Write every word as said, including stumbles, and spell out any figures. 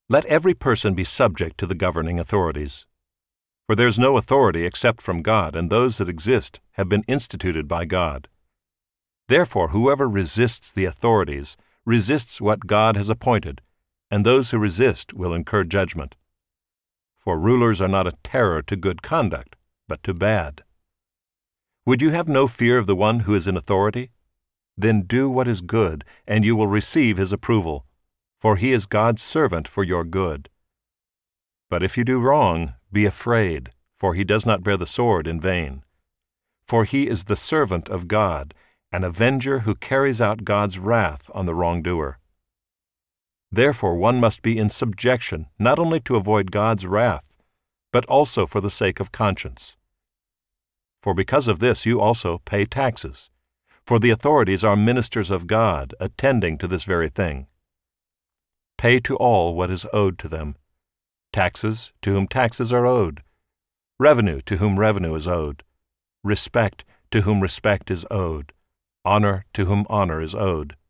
Let every person be subject to the governing authorities. For there is no authority except from God, and those that exist have been instituted by God. Therefore, whoever resists the authorities resists what God has appointed, and those who resist will incur judgment. For rulers are not a terror to good conduct, but to bad. Would you have no fear of the one who is in authority? Then do what is good, and you will receive his approval, for he is God's servant for your good. But if you do wrong, be afraid, for he does not bear the sword in vain. For he is the servant of God, an avenger who carries out God's wrath on the wrongdoer. Therefore one must be in subjection, not only to avoid God's wrath, but also for the sake of conscience. For because of this you also pay taxes, for the authorities are ministers of God, attending to this very thing. Pay to all what is owed to them: taxes to whom taxes are owed, revenue to whom revenue is owed, respect to whom respect is owed, honor to whom honor is owed.